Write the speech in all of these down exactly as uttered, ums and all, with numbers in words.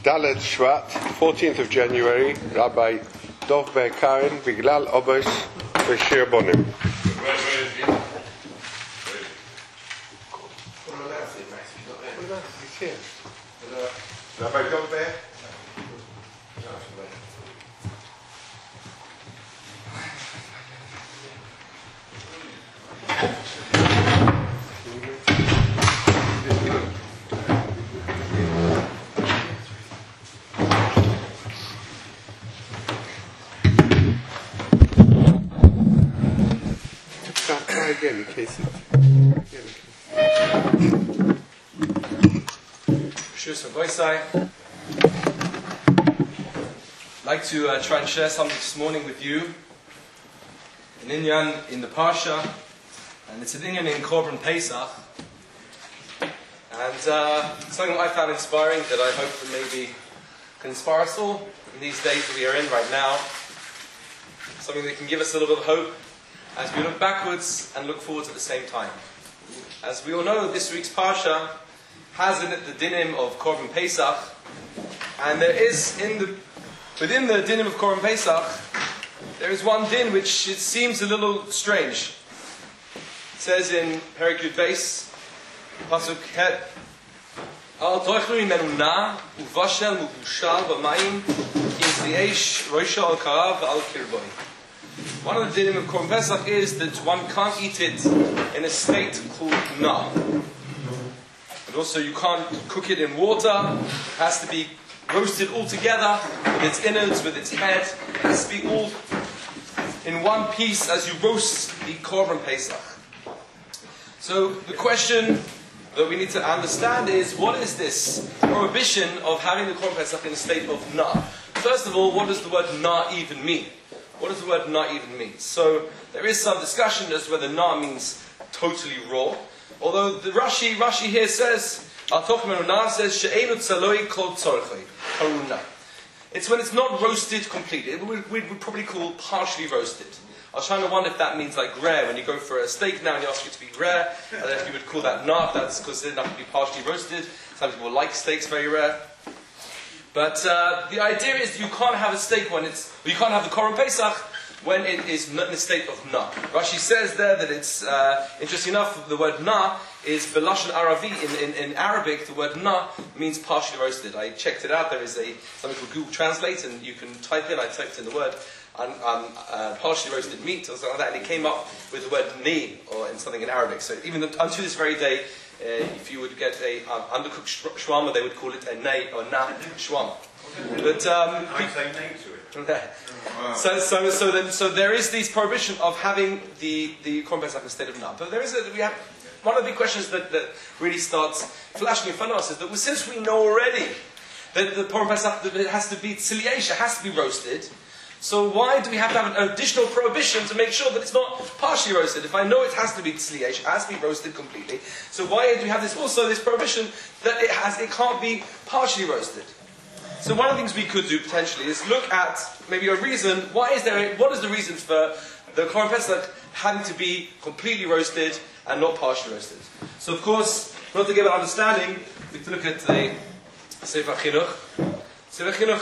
Dalet Shvat, fourteenth of January, Rabbi Dov Ber Karen, Biglal Obos Bashir Bonim. Rabbi Dov Ber? Again, in case it. I'd like to uh, try and share something this morning with you. An inyan in the Parsha, and it's an inyan in Korban Pesach. And uh, something that I found inspiring that I hope that maybe can inspire us all in these days that we are in right now. Something that can give us a little bit of hope as we look backwards and look forwards at the same time. As we all know, this week's Parsha has in it the dinim of Korban Pesach, and there is in the within the dinim of Korban Pesach, there is one din which it seems a little strange. It says in Perek Yud Beis, Pasuk Het, Al toichlu imenu na uvashel mubushal b'mayim ki ziesh roisha al karav al kirboi. One of the dinim of Korban Pesach is that one can't eat it in a state called na. And also you can't cook it in water. It has to be roasted all together with its innards, with its head. It has to be all in one piece as you roast the Korban Pesach. So the question that we need to understand is, what is this prohibition of having the Korban Pesach in a state of na? First of all, what does the word na even mean? What does the word na even mean? So there is some discussion as to whether na means totally raw. Although the Rashi, Rashi here says, says she'enu tzaloi kol tzorchoi haruna. It's when it's not roasted completely. We would probably call partially roasted. I was trying to wonder if that means like rare. When you go for a steak now and you ask it to be rare, I don't know if you would call that na. That's because it's enough to be partially roasted. Some people like steaks very rare. But uh, the idea is you can't have a steak when it's, you can't have the Korban Pesach when it is in a state of na. Rashi says there that it's, uh, interesting enough, the word na is Belashon Aravi. In, in, in Arabic, the word na means partially roasted. I checked it out. There is a something called Google Translate, and you can type in, I typed in the word um, um, uh, partially roasted meat or something like that, and it came up with the word ni, or in something in Arabic. So even though, unto this very day, Uh, if you would get a um, undercooked sh- shwama, they would call it a nay or na shwama. But um, I say nay to it. so, so, so, then, so there is this prohibition of having the the Korban Pesach instead of na. But there is a, we have one of the big questions that, that really starts flashing in front of us is that since we know already that the Korban Pesach that it has to be tziliesh, it has to be roasted. So why do we have to have an additional prohibition to make sure that it's not partially roasted? If I know it has to be tziliesh, it has to be roasted completely. So why do we have this also this prohibition that it has it can't be partially roasted? So one of the things we could do potentially is look at maybe a reason. Why is there? A, what is the reason for the Korban Pesach having to be completely roasted and not partially roasted? So of course, not to give an understanding, we have to look at the Sefer Chinuch. Sefer Chinuch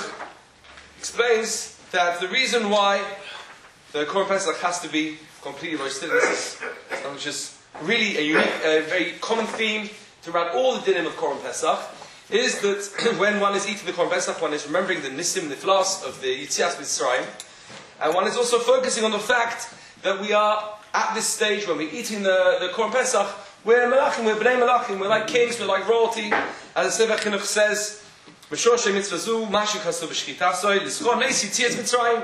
explains that the reason why the Korban Pesach has to be completely roasted, and this is something which is really a unique, a very common theme throughout all the dinim of Korban Pesach, is that when one is eating the Korban Pesach, one is remembering the Nisim Niflas of the Yitzias Mitzrayim, and one is also focusing on the fact that we are at this stage when we're eating the, the Korban Pesach, we're Melachim, we're Bnei Melachim, we're like kings, we're like royalty, as the Sefer Chinuch says, B'shoshe mitzvah zu, mashu chasu b'shchitasoi, l'zchor neis yitzias Mitzrayim,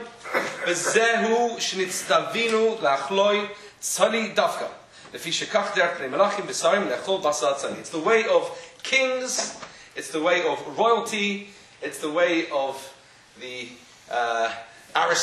v'zehu shnitztavinu la'achloi tzali dafka, lefi shekach derech bnei melachim b'sarim le'achol basar tzali. It's the way of kings, it's the way of royalty, it's the way of the uh,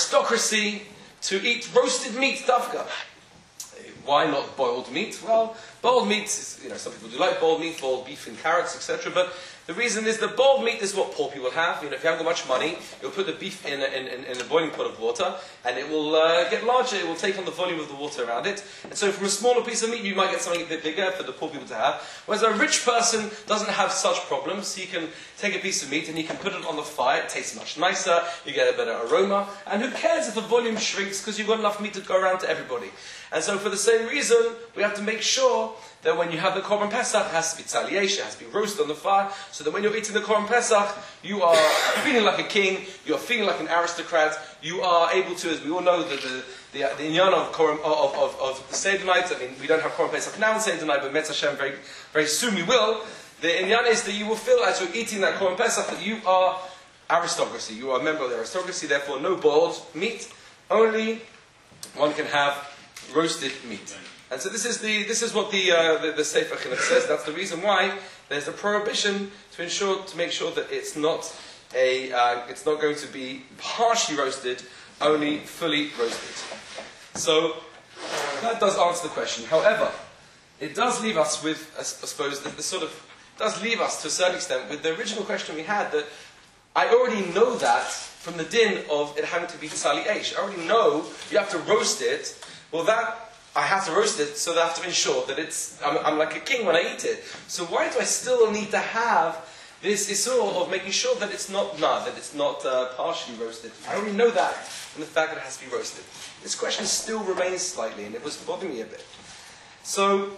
aristocracy to eat roasted meat dafka. Why not boiled meat? Well, Boiled meat, is, you know, some people do like boiled meat, boiled beef and carrots, et cetera. But the reason is that boiled meat is what poor people have. You know, if you haven't got much money, you'll put the beef in a, in, in, in a boiling pot of water, and it will uh, get larger. It will take on the volume of the water around it. And so, from a smaller piece of meat, you might get something a bit bigger for the poor people to have. Whereas a rich person doesn't have such problems. He can take a piece of meat and he can put it on the fire. It tastes much nicer. You get a better aroma. And who cares if the volume shrinks because you've got enough meat to go around to everybody? And so, for the same reason, we have to make sure that when you have the Korban Pesach, it has to be tzaliesh, it has to be roasted on the fire, so that when you're eating the Korban Pesach, you are feeling like a king, you are feeling like an aristocrat, you are able to, as we all know, the the, the, the inyan of, Korban, of, of, of the Seder night. I mean, we don't have Korban Pesach now in Seder night, but Metz Hashem, very, very soon we will. The inyan is that you will feel, as you're eating that Korban Pesach, that you are aristocracy, you are a member of the aristocracy, therefore no boiled meat, only one can have roasted meat. And so this is the this is what the uh, the, the Sefer Chinuch says. That's the reason why there's a prohibition to ensure to make sure that it's not a uh, it's not going to be partially roasted, only fully roasted. So that does answer the question. However, it does leave us with, I suppose, the, the sort of does leave us to a certain extent with the original question we had, that I already know that from the din of it having to be tzali eish. I already know you have to roast it. Well, that I have to roast it, so that I have to ensure that it's, I'm, I'm like a king when I eat it. So why do I still need to have this issur of making sure that it's not, nah, that it's not uh, partially roasted? I already know that from the fact that it has to be roasted. This question still remains slightly, and it was bothering me a bit. So,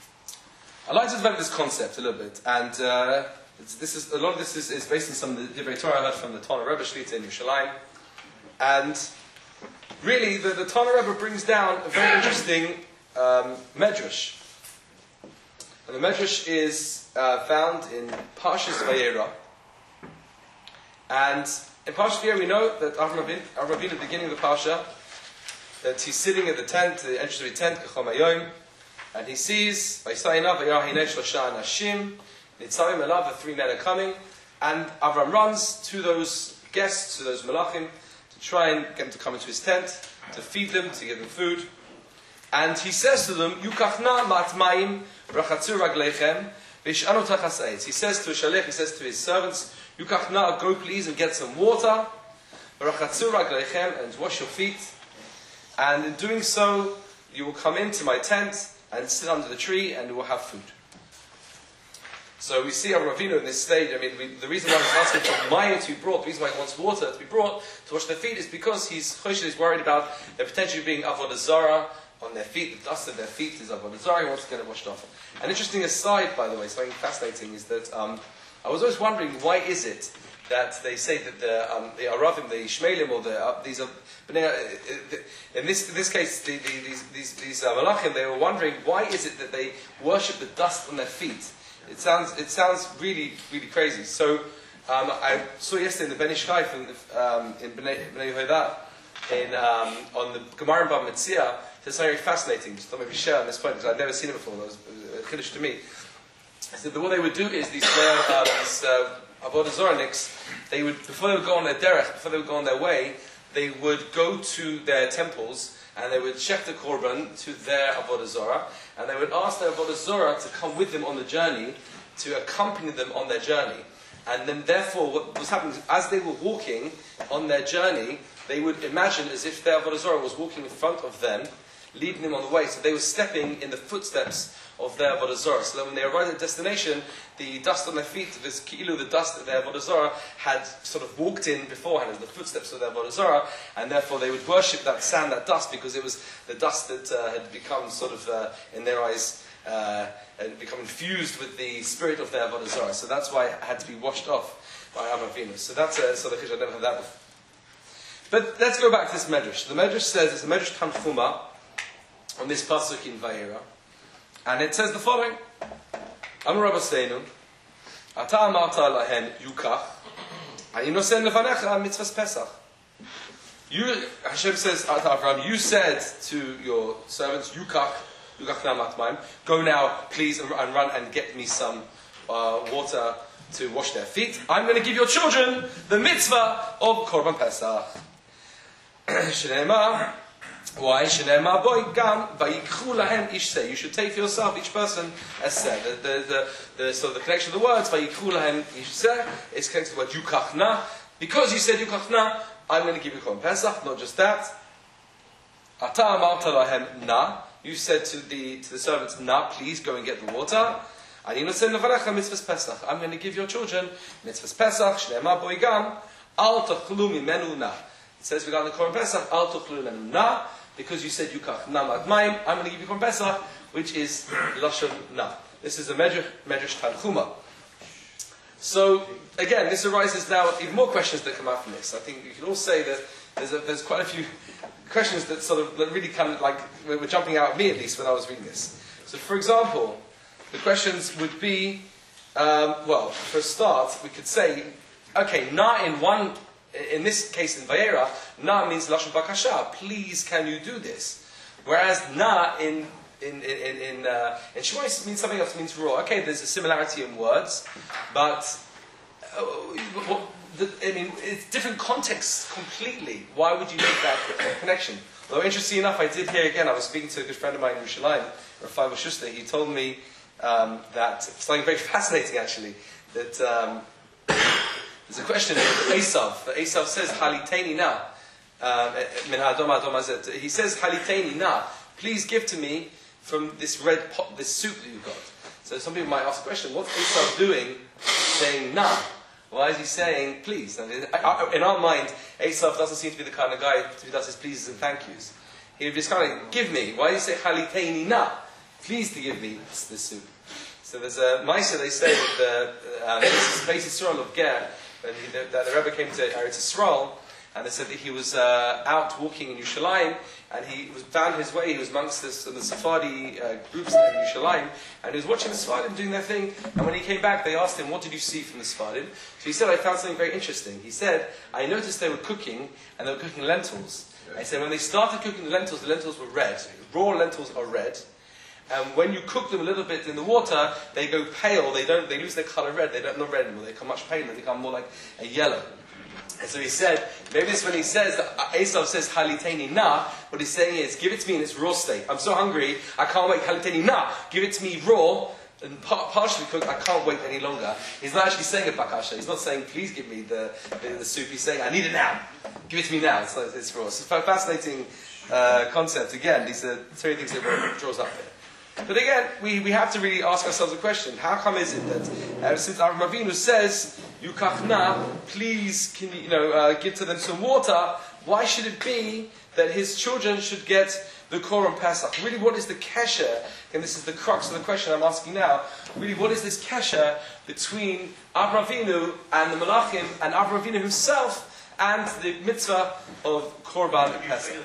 I'd like to develop this concept a little bit, and uh, it's, this is, a lot of this is, is based on some of the Divrei Torah I heard from the Tana Rebbe Shlita in Yerushalayim. And really, the, the Tana Rebbe brings down a very interesting um, medrash. And the medrash is uh, found in Parshas Vayera. And in Parshas Vayera we know that Avram Avinu, Avram Avinu at the beginning of the Parsha, that he's sitting at the tent, the entrance of the tent, Kechom Hayom, and he sees, Vayisayinav Vayar Hinei Shlosha Anashim, Nitzavim Elav, the three men are coming, and Avram runs to those guests, to those Malachim, try and get them to come into his tent, to feed them, to give them food. And he says to them, Yukachna matmayim rachatzu raglechem v'ishanu tachas eitz. He says to a shalech, he says to his servants, Yukachna, go please and get some water, rachatzu raglechem, and wash your feet. And in doing so, you will come into my tent and sit under the tree and you will have food. So we see Avram Avinu in this stage. I mean, we, the reason why he's asking for mayim to be brought, the reason why he wants water to be brought to wash their feet, is because he's he's worried about there potentially being avodah zarah on their feet. The dust of their feet is avodah zarah. He wants to get it washed off. An interesting aside, by the way, something fascinating, is that um, I was always wondering, why is it that they say that the um, the Aravim, the Ishmaelim, or the uh, these are in this in this case the, the, these these these uh, Malachim, they were wondering, why is it that they worship the dust on their feet? It sounds it sounds really really crazy. So um, I saw yesterday in the Ben Ish Chai from the, um, in Bnei Yehuda in um, on the Gemara in Bava Metzia. It's very fascinating. Just thought maybe share on this point because I'd never seen it before. It was a chiddush to me. So what they would do is these uh, these uh, avodah zarahniks, they would, before they would go on their derech, before they would go on their way, they would go to their temples and they would check the korban to their avodah zarah, and they would ask their avodah zarah to come with them on the journey, to accompany them on their journey. And then therefore what was happening is, as they were walking on their journey, they would imagine as if their avodah zarah was walking in front of them, leading them on the way. So they were stepping in the footsteps of their avodah zarah. So that when they arrived at the destination, the dust on their feet, this ki'ilu, the dust that their avodah zarah had sort of walked in beforehand, as the footsteps of their avodah zarah, and therefore they would worship that sand, that dust, because it was the dust that uh, had become sort of, uh, in their eyes, uh, had become infused with the spirit of their avodah zarah. So that's why it had to be washed off by Avram Avinu. So that's a sort of chiddush. I've never heard that before. But let's go back to this medrash. The medrash says, it's a medrash Tanchuma on this pasuk in Vayera. And it says the following: Amar Rabbi Seinu, Ata amarta lahen yukach, ani nosen levanecha mitzvahs Pesach. You, Hashem says, Ata Avram, you said to your servants, Yukach, Yukach na matmayim, go now, please, and run and get me some uh, water to wash their feet. I'm going to give your children the mitzvah of Korban Pesach. Shneimah, Why? You should take for yourself, each person, as said. The, the, the, the, so the connection of the words, is connected to the word yukachna. Because you said yukachna, I'm going to give you Korban Pesach. Not just that. You said to the to the servants, na, please go and get the water. I'm going to give your children mitzvahs Pesach. It says regarding the Korban Pesach, al tochlu menu na. Because you said yukach na mad mayim, I'm going to give you Korban Pesach, which is lashon na. This is a medrash medrash Tanchuma. So again, this arises now even more questions that come out from this. I think you can all say that there's a, there's quite a few questions that sort of that really kind of like were jumping out at me at least when I was reading this. So for example, the questions would be, um, well, for a start, we could say, okay, na in one. In this case, in Vayera, na means lashon bakasha. Please, can you do this? Whereas na in in in in uh, in Shemais means something else. Means raw. Okay, there's a similarity in words, but uh, what, the, I mean, it's different contexts completely. Why would you make that connection? Although interesting enough, I did hear again. I was speaking to a good friend of mine in Yerushalayim, Rafai Schuster. He told me um, that something very fascinating actually. That um, There's a question in Esav. Esav says, Haliteni na. He says, Haliteni na. Please give to me from this red pot, this soup that you've got. So some people might ask the question, what's Esav doing saying na? Why is he saying please? In our mind, Esav doesn't seem to be the kind of guy who does his pleases and thank yous. He would just kind of give me. Why do you say Haliteni na? Please to give me this, this soup. So there's a Maisa, they say that the uh, Beis Yisrael of Ger, and he, the, the Rebbe came to Eretz Yisrael, and they said that he was uh, out walking in Yerushalayim, and he was found his way. He was amongst this, the Sephardi uh, groups there in Yerushalayim, and he was watching the Sephardim doing their thing. And when he came back, they asked him, "What did you see from the Sephardim?" So he said, "I found something very interesting." He said, "I noticed they were cooking, and they were cooking lentils." Yeah. He said, "When they started cooking the lentils, the lentils were red. Raw lentils are red." And when you cook them a little bit in the water, they go pale. They don't. They lose their color red. They don't not red anymore. They become much paler. They become more like a yellow. And so he said, maybe this when he says that Esav says Haliteni na, what he's saying is, give it to me in its raw state. I'm so hungry, I can't wait. Haliteni na, give it to me raw and par- partially cooked. I can't wait any longer. He's not actually saying a bakasha. He's not saying please give me the, the, the soup. He's saying I need it now. Give it to me now. It's, like, it's raw. It's a fascinating uh, concept. Again, these are three things that draws up here. But again, we, we have to really ask ourselves a question. How come is it that uh, since Avraham Avinu says, Yukachna, please can you, you know, uh, give to them some water, why should it be that his children should get the Korban Pesach? Really, what is the kesher? And this is the crux of the question I'm asking now. Really, what is this kesher between Avraham Avinu and the Malachim and Avraham Avinu himself and the mitzvah of Korban Pesach?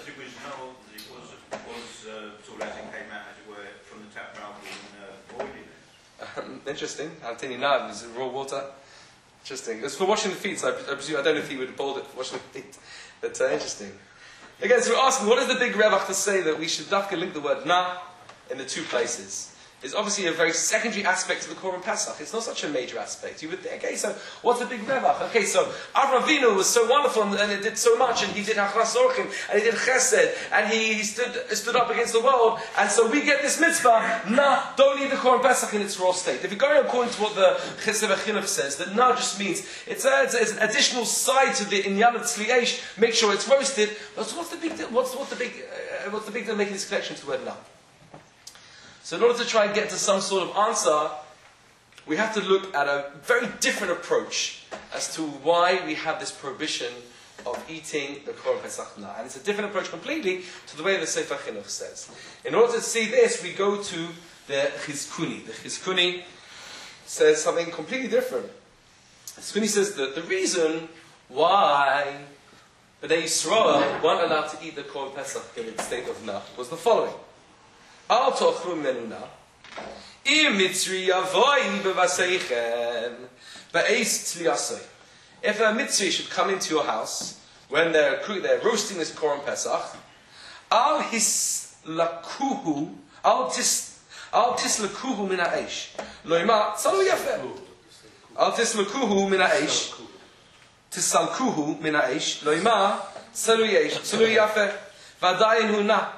Interesting. Haliteni na is raw water. Interesting. It's for washing the feet, so I, I presume I don't know if he would have boiled it for washing the feet. But uh, interesting. Again, so we're asking, what is the big revach to say that we should dafka link the word na in the two places? It's obviously a very secondary aspect to the Korban Pesach. It's not such a major aspect. You would think, okay, so what's the big revach? Okay, so Avraham Avinu was so wonderful and, and it did so much, and he did hachras orchim, and he did chesed, and he, he stood stood up against the world, and so we get this mitzvah. Nah, don't eat the Korban Pesach in its raw state. If you're going according to what the Chesed Chinuch says, that nah just means it's, a, it's, a, it's an additional side to the inyan of tzli'esh. Make sure it's roasted. But what's the big deal? What's what's the big uh, what's the big deal making this connection to the word nah? So in order to try and get to some sort of answer, we have to look at a very different approach as to why we have this prohibition of eating the Korban Pesach na. And it's a different approach completely to the way the Sefer Chinuch says. In order to see this, we go to the Chizkuni. The Chizkuni says something completely different. The Chizkuni says that the reason why Bnei Yisrael weren't allowed to eat the Korban Pesach in its state of na was the following. Al tochlu menuna, im mitzri yavoi bevaseichen, be'eis tzliasei. If a mitzri should come into your house when they're they're roasting this Korban Pesach, al hislakuhu, al tis al tislakuhu min ha'esh, loima tzalu yafeh. Al tislakuhu min ha'esh, tisalkuhu min ha'esh, loima tzalu yafeh. V'adayin hu na.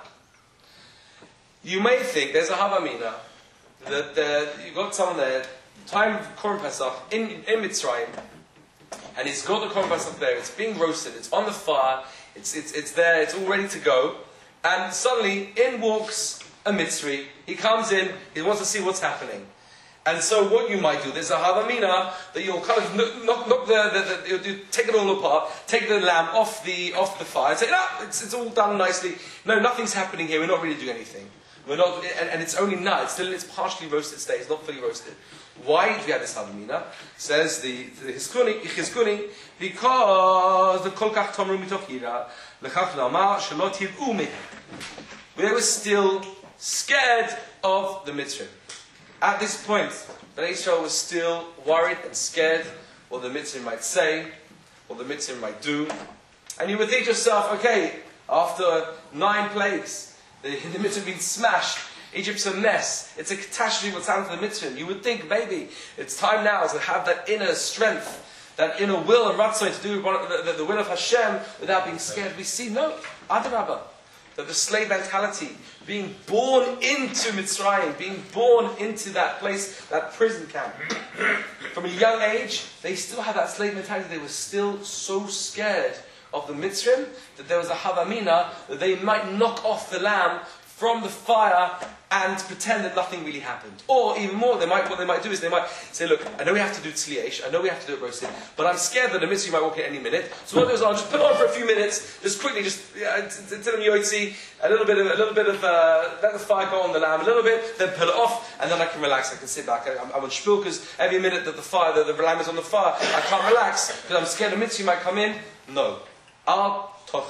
You may think there's a Havamina that uh, you got someone there, time of Korban Pesach in, in Mitzrayim, and he's got the Korban Pesach there. It's being roasted. It's on the fire. It's it's it's there. It's all ready to go. And suddenly, in walks a Mitzri. He comes in. He wants to see what's happening. And so, what you might do, there's a Havamina that you'll kind of knock, knock, knock the, the, the you'll do, take it all apart, take the lamb off the off the fire, and say, no, it's it's all done nicely. No, nothing's happening here. We're not really doing anything. We're not, and, and it's only now. It's still in its partially roasted state. It's not fully roasted. Why do we have this Havamina? Says the the Chizkuni, because the Kol Kach Tomru Mitoch Yira Lechach Lama Shalot Yiv'u Mehem. They were still scared of the Mitzrayim. At this point, Bnei Israel was still worried and scared what the Mitzrayim might say, what the Mitzrayim might do. And you would think to yourself, okay, after nine plagues, the, the Mitzrayim have been smashed, Egypt's a mess, it's a catastrophe what's happened to the Mitzrayim. You would think maybe it's time now to have that inner strength, that inner will and ratzon to do the, the, the will of Hashem without being scared. We see, no, Adarabah. That the slave mentality, being born into Mitzrayim, being born into that place, that prison camp. From a young age, they still had that slave mentality. They were still so scared of the Mitzrayim that there was a Havamina that they might knock off the lamb from the fire and pretend that nothing really happened. Or even more, they might, what they might do is they might say, look, I know we have to do tzliyesh, I know we have to do it roasted, but I'm scared that the Mitzri might walk in any minute. So what I'll do is I'll just put it on for a few minutes, just quickly, just yeah, tell them yotzi, a little bit of, a little bit of, uh, let the fire go on the lamb a little bit, then pull it off, and then I can relax, I can sit back. I, I'm, I'm on shpil, because every minute that the fire, the, the lamb is on the fire, I can't relax, because I'm scared the Mitzri might come in. No. I'll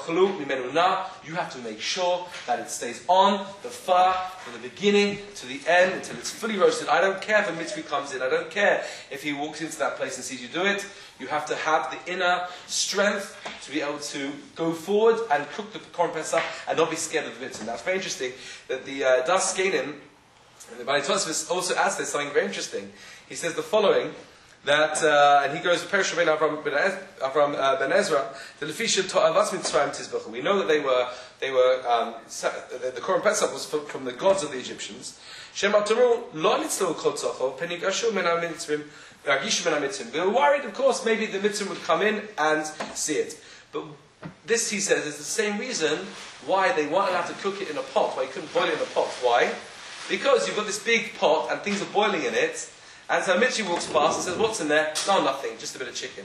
You have to make sure that it stays on the fire from the beginning to the end until it's fully roasted. I don't care if a mitzvah comes in. I don't care if he walks into that place and sees you do it. You have to have the inner strength to be able to go forward and cook the Korban Pesach and not be scared of the mitzvah. Now it's very interesting that the uh, Das Genim, the Bani Tosfos also adds there something very interesting. He says the following. That uh, and he goes to Perish Rabbeinu Avram ben, Avram, uh, ben Ezra. The Lefisha Ta'avas Mitzrayim Tizbachu. We know that they were they were um, the, the Korban Pesach was from, from the gods of the Egyptians. Shem Ataru Lo Nitzlo Kol Tzocho Penigashu Men HaMitzrim Ragishu Men HaMitzrim. They were worried, of course, maybe the Mitzrim would come in and see it. But this, he says, is the same reason why they weren't allowed to cook it in a pot. Why you couldn't boil it in a pot? Why? Because you've got this big pot and things are boiling in it. And so Mitzi walks past and says, what's in there? No, nothing, just a bit of chicken.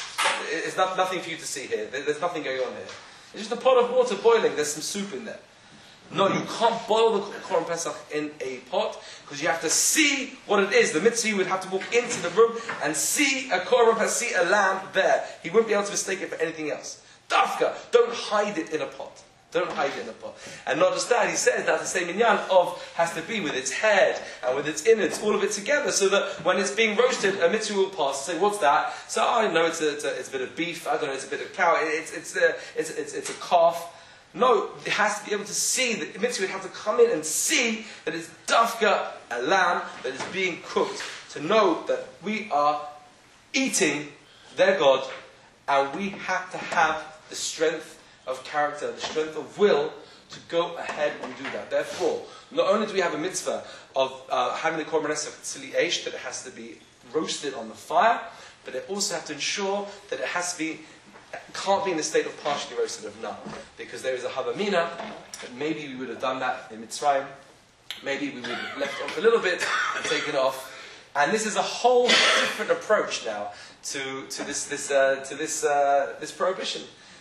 It's not, nothing for you to see here. There's nothing going on here. It's just a pot of water boiling, there's some soup in there. No, you can't boil the Korban Pesach in a pot, because you have to see what it is. The Mitzi would have to walk into the room and see a Korban Pesach, see a lamb there. He wouldn't be able to mistake it for anything else. Dafka, don't hide it in a pot. Don't hide it in a pot. And not just that, he says that's the same inyan of has to be with its head and with its innards, all of it together, so that when it's being roasted, a mitzvah will pass and say, what's that? So I know it's a, it's a, it's a bit of beef, I don't know, it's a bit of cow, it's, it's, a, it's, it's, it's a calf. No, it has to be able to see, the mitzvah would have to come in and see that it's dafka, a lamb that is being cooked, to know that we are eating their God, and we have to have the strength of character, the strength of will to go ahead and do that. Therefore, not only do we have a mitzvah of uh, having the Korban Pesach tzili eish, that it has to be roasted on the fire, but it also have to ensure that it has to be, can't be in the state of partially roasted of none. Because there is a havamina, that maybe we would have done that in Mitzrayim, maybe we would have left off a little bit and taken off. And this is a whole different approach now to, to this, this, uh, to this, uh, this prohibition.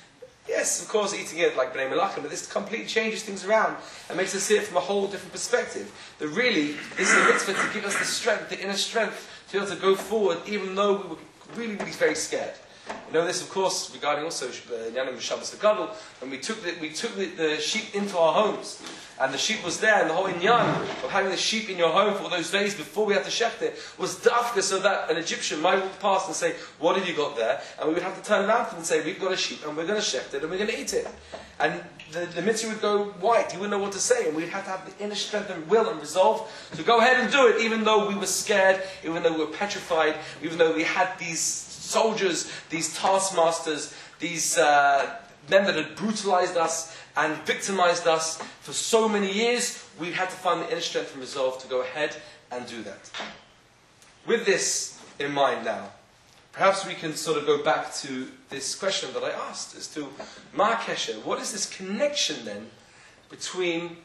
Yes, of course, eating it like Bnei Melachim, but this completely changes things around and makes us see it from a whole different perspective. That really, this is a mitzvah to give us the strength, the inner strength, to be able to go forward, even though we were really, really very scared. You know this, of course, regarding also Yanim Shabbos HaGadol, when we took, the, we took the, the sheep into our homes, and the sheep was there, and the whole inyan of having the sheep in your home for those days before we had to shecht it was dafka, so that an Egyptian might walk past and say, what have you got there? And we would have to turn around to them and say, we've got a sheep, and we're going to shecht it, and we're going to eat it. And the, the mitzvah would go white, he wouldn't know what to say, and we'd have to have the inner strength and will and resolve to go ahead and do it, even though we were scared, even though we were petrified, even though we had these soldiers, these taskmasters, these uh, men that had brutalized us and victimized us for so many years, we had to find the inner strength and resolve to go ahead and do that. With this in mind now, perhaps we can sort of go back to this question that I asked as to Ma Kesher. What is this connection then between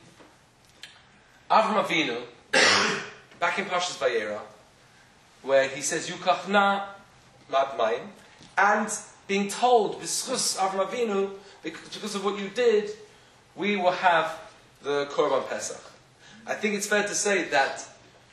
Avram Avinu, back in Parshas Vayera, where he says, Yukachna Madmayim, and being told, B'schus Avram Avinu, because of what you did, we will have the Korban Pesach. I think it's fair to say that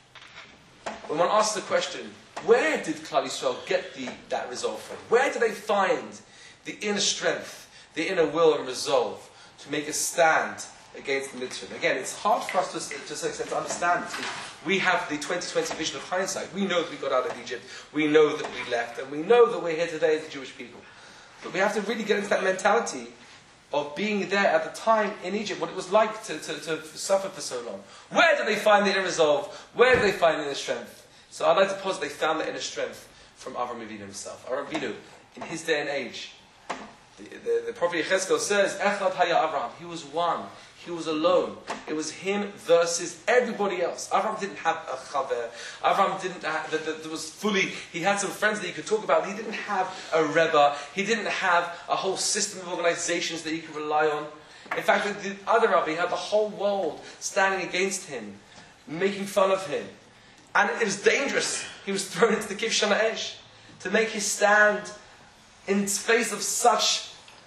when one asks the question, where did Klal Yisrael get the, that resolve from? Where did they find the inner strength, the inner will and resolve to make a stand against the mitzvah? Again, it's hard for us to, to some extent to understand this. We have the twenty twenty vision of hindsight. We know that we got out of Egypt. We know that we left. And we know that we're here today as the Jewish people. But we have to really get into that mentality of being there at the time in Egypt, what it was like to, to, to suffer for so long. Where did they find the inner resolve? Where did they find the inner strength? So I'd like to posit they found the inner strength from Avram Avinu himself. Avram Avinu, in his day and age, the, the, the prophet Yechezkel says, Echad Haya Avram, he was one. He was alone. It was him versus everybody else. Avram didn't have a chaver. Avram didn't have, that, that, that was fully, he had some friends that he could talk about. He didn't have a rebbe. He didn't have a whole system of organizations that he could rely on. In fact, the other rabbi, he had the whole world standing against him, making fun of him. And it was dangerous. He was thrown into the Kivshana Esh to make his stand in face of such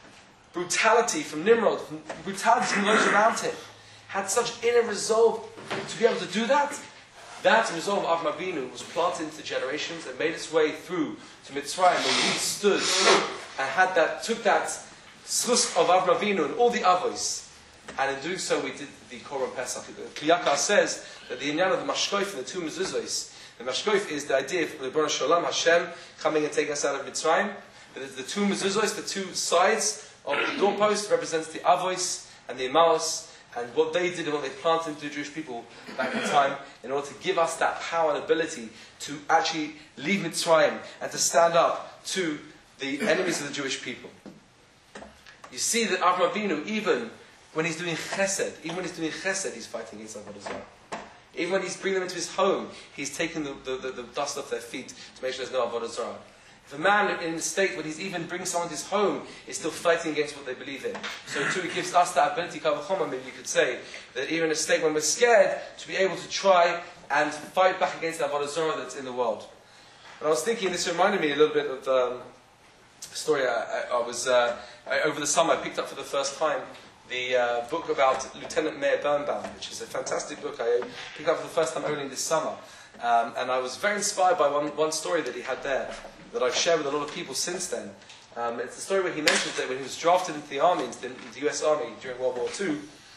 brutality from Nimrod, from brutality from those around him, had such inner resolve to be able to do that. That resolve of Avram Avinu was planted into generations and made its way through to Mitzrayim, where he stood and had that, took that schus of Avram Avinu and all the avos, and in doing so we did the Korban Pesach. Kli Yakar says that the inyan of the mashkoif and the two mezuzos, the mashkoif is the idea of the Rebbeinu Shalom, Hashem coming and taking us out of Mitzrayim. But the two mezuzos, the two sides of the doorpost, represents the avos and the imaos, and what they did and what they planted into the Jewish people back in time in order to give us that power and ability to actually leave Mitzrayim and to stand up to the enemies of the Jewish people. You see that Avram Avinu, even when he's doing chesed, even when he's doing chesed, he's fighting against Avodah Zarah. Even when he's bringing them into his home, he's taking the, the, the, the dust off their feet to make sure there's no Avodah Zarah. If a man in a state when he's even bringing someone to his home is still fighting against what they believe in. So too, it gives us that ability, Kavachoma, maybe you could say, that even in a state when we're scared, to be able to try and fight back against that Avodah Zarah that's in the world. And I was thinking, this reminded me a little bit of um, a story I, I, I was, uh, I, over the summer, I picked up for the first time the uh, book about Lieutenant Meir Birnbaum, which is a fantastic book I picked up for the first time only this summer. Um, and I was very inspired by one, one story that he had there, that I've shared with a lot of people since then. Um, it's the story where he mentions that when he was drafted into the army, into the, into the U S Army during World War Two,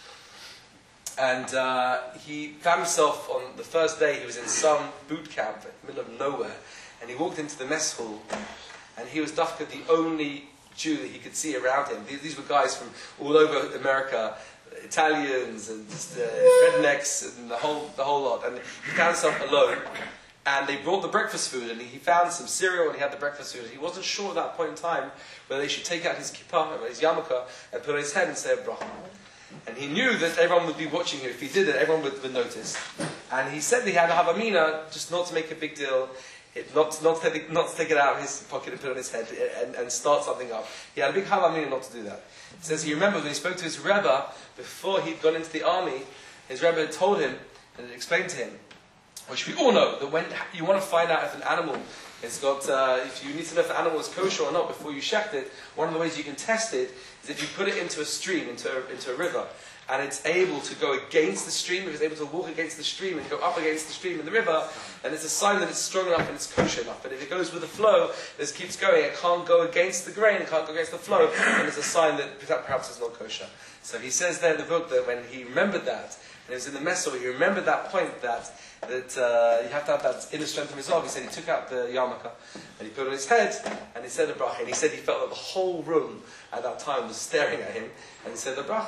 and uh, he found himself on the first day, he was in some boot camp in the middle of nowhere, and he walked into the mess hall, and he was Dafka, the only Jew that he could see around him. These, these were guys from all over America, Italians and just, uh, rednecks and the whole, the whole lot, and he found himself alone. And they brought the breakfast food, and he found some cereal, and he had the breakfast food. He wasn't sure at that point in time whether they should take out his kippah, or his yarmulke, and put it on his head and say a bracha. And he knew that everyone would be watching him. If he did it, everyone would, would notice. And he said that he had a havamina, just not to make a big deal, it, not, not, to take, not to take it out of his pocket and put it on his head and, and start something up. He had a big havamina not to do that. He says he remembered when he spoke to his Rebbe, before he'd gone into the army, his Rebbe had told him, and had explained to him, which we all know, that when you want to find out if an animal has got, uh, if you need to know if the animal is kosher or not before you shecht it, one of the ways you can test it is if you put it into a stream, into a, into a river, and it's able to go against the stream, if it's able to walk against the stream and go up against the stream in the river, then it's a sign that it's strong enough and it's kosher enough. But if it goes with the flow, it keeps going, it can't go against the grain, it can't go against the flow, and it's a sign that perhaps it's not kosher. So he says there in the book that when he remembered that, and it was in the mess hall, he remembered that point that that uh, you have to have that inner strength and resolve. He said he took out the yarmulke and he put it on his head and he said the bracha. And he said he felt that the whole room at that time was staring at him. And he said the bracha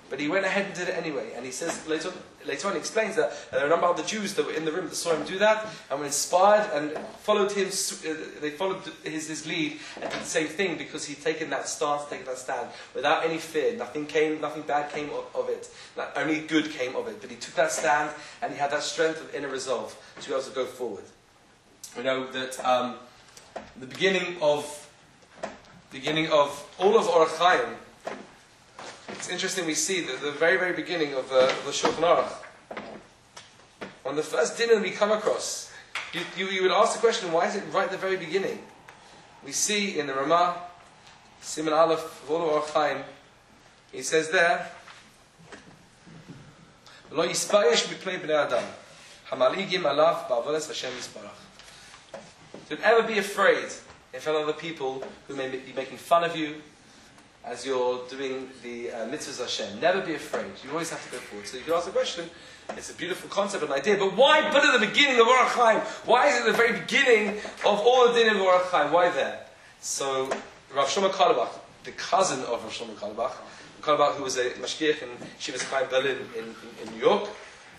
But he went ahead and did it anyway. And he says, later on, later on he explains that there are a number of the Jews that were in the room that saw him do that and were inspired and followed him, they followed his, his lead and did the same thing because he'd taken that stance, taken that stand without any fear. Nothing came, nothing bad came of, of it. Not, only good came of it. But he took that stand and he had that strength of inner resolve to be able to go forward. We know that um, the beginning of, beginning of all of Orach Chaim, it's interesting we see that the very, very beginning of, uh, of the Shulchan Aruch, on the first dinner we come across, you, you, you would ask the question, why is it right at the very beginning? We see in the Ramah, Siman Aleph, of all of Orach Chaim, he says there, Lo yispayesh b'pnei b'nei Adam, hamaligim alav ba'avodas Hashem yisparach. Don't ever be afraid in front of other people who may be making fun of you as you're doing the uh, mitzvahs Hashem. Never be afraid. You always have to go forward. So you can ask the question, it's a beautiful concept and idea, but why put it at the beginning of Orach Chaim? Why is it at the very beginning of all the din of Orach Chaim? Why there? So Rav Shlomo Carlebach, the cousin of Rav Shlomo Carlebach, Carlebach who was a mashgiach in Shivas Chaim Berlin in, in, in New York,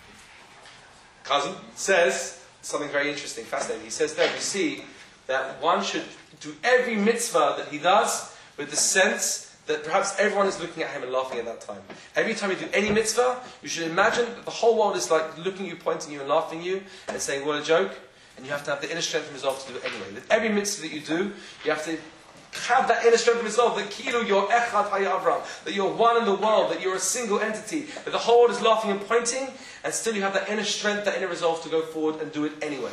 cousin, says something very interesting, fascinating. He says there, we see that one should do every mitzvah that he does with the sense that perhaps everyone is looking at him and laughing at that time. Every time you do any mitzvah, you should imagine that the whole world is like looking at you, pointing you and laughing at you and saying, what a joke. And you have to have the inner strength and resolve to do it anyway. With every mitzvah that you do, you have to have that inner strength and resolve that Kilu, you're Echad Hayavram, that you're one in the world, that you're a single entity, that the whole world is laughing and pointing, and still you have that inner strength, that inner resolve to go forward and do it anyway.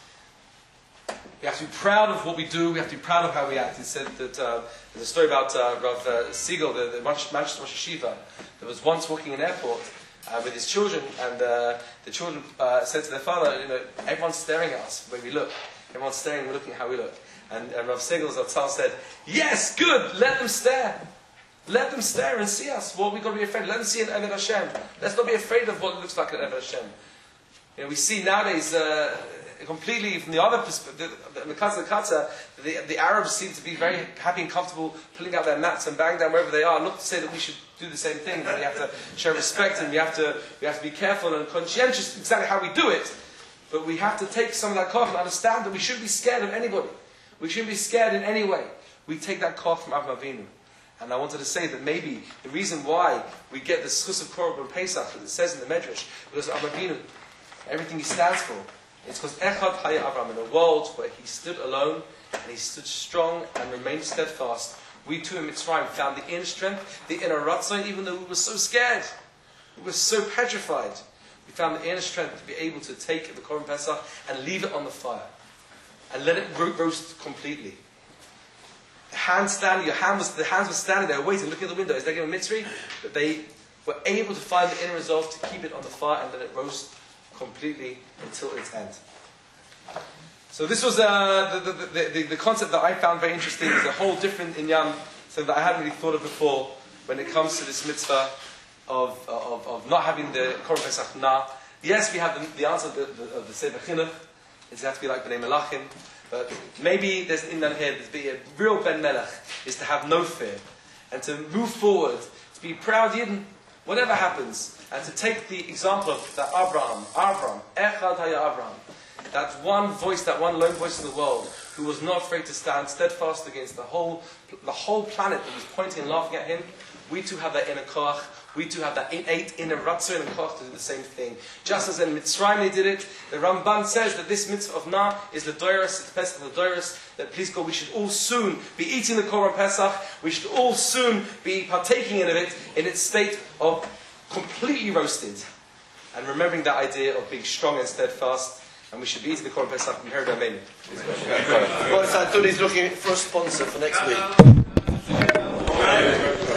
We have to be proud of what we do. We have to be proud of how we act. He said that uh, there's a story about uh, Rav uh, Siegel, the, the Manchester Rosh Yeshiva, that was once walking in an airport uh, with his children, and uh, the children uh, said to their father, "You know, everyone's staring at us when we look. Everyone's staring. We're looking at how we look." And, and Rav Siegel Zatzal said, "Yes, good. Let them stare. Let them stare and see us. What we got to be afraid? Let them see an Eved Hashem. Let's not be afraid of what it looks like an Eved Hashem." You know, we see nowadays. Uh, Completely from the other perspective, the Katza Katza, the, the Arabs seem to be very happy and comfortable pulling out their mats and banging down wherever they are. Not to say that we should do the same thing, but we have to show respect and we have to we have to be careful and conscientious exactly how we do it. But we have to take some of that koch and understand that we shouldn't be scared of anybody. We shouldn't be scared in any way. We take that koch from Avraham Avinu. And I wanted to say that maybe the reason why we get the schus of Korban Pesach, that it says in the Medrash, because of Avraham Avinu, everything he stands for, it's because Echad Haya Avram, in a world where he stood alone and he stood strong and remained steadfast, we too in Mitzrayim found the inner strength, the inner ratzon, even though we were so scared, we were so petrified. We found the inner strength to be able to take the Korban Pesach and leave it on the fire and let it ro- roast completely. The hand standing, your hand was, the hands were standing there waiting, looking at the window. Is they given mitzri? But they were able to find the inner resolve to keep it on the fire and let it roast completely until its end. So this was uh, the, the, the, the, the concept that I found very interesting. Is a whole different inyan, something that I hadn't really thought of before when it comes to this mitzvah of, of, of not having the Korban Pesach na. Yes, we have the, the answer of the, the, of the Sefer Chinuch. It has to be like Bnei Melachim. But maybe there's an inyan here, to be a real Ben Melech, is to have no fear. And to move forward, to be proud Yidden, whatever happens. And to take the example of that Abraham, Abraham, Echad Haya Abraham, that one voice, that one lone voice in the world, who was not afraid to stand steadfast against the whole, the whole planet that was pointing and laughing at him. We too have that inner koach. We too have that innate inner ratzon and koach to do the same thing. Just as in Mitzrayim they did it, the Ramban says that this mitzvah of Na is the doiros, it's Pesach the doiros, that please God, we should all soon be eating the Korban Pesach. We should all soon be partaking in it in its state of completely roasted, and remembering that idea of being strong and steadfast, and we should be eating the Korban Pesach from here to Amen. Well, so I thought he's looking for a sponsor for next week.